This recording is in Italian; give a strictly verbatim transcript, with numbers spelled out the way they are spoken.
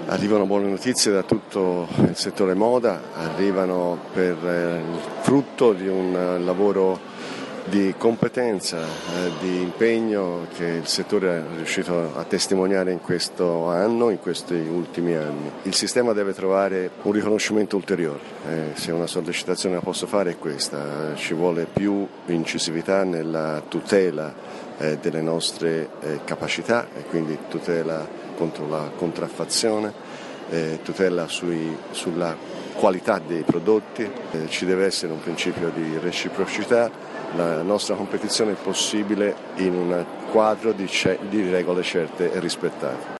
Arrivano buone notizie da tutto il settore moda, arrivano per eh, frutto di un lavoro di competenza, eh, di impegno che il settore è riuscito a testimoniare in questo anno, in questi ultimi anni. Il sistema deve trovare un riconoscimento ulteriore, eh, se una sollecitazione la posso fare è questa, ci vuole più incisività nella tutela eh, delle nostre eh, capacità e quindi tutela contro la contraffazione, eh, tutela sui, sulla qualità dei prodotti, eh, ci deve essere un principio di reciprocità. La nostra competizione è possibile in un quadro di, di regole certe e rispettate.